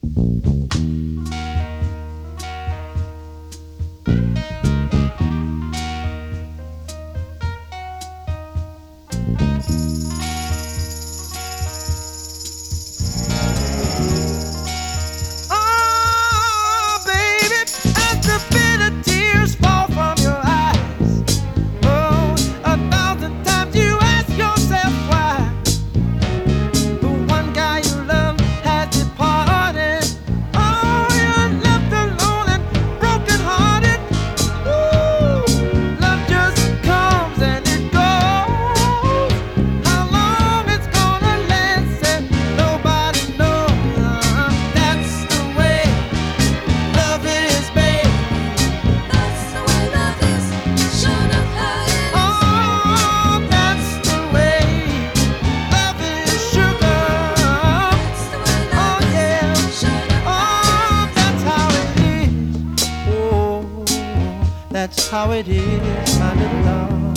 Oh, baby, as the bitter tears fall from your eyes. Oh, 1,000 times you ask yourself why. The one guy you love has departed. Oh, you're left alone and brokenhearted. Ooh, love just comes and it goes. How long it's gonna last, and nobody knows. That's the way love is, babe. That's the way love is. Show them how it is. Oh, that's the way love is, sugar. That's the way Oh love is. yeah. Show them Oh, that's how it is. Oh, that's how it is, my little love.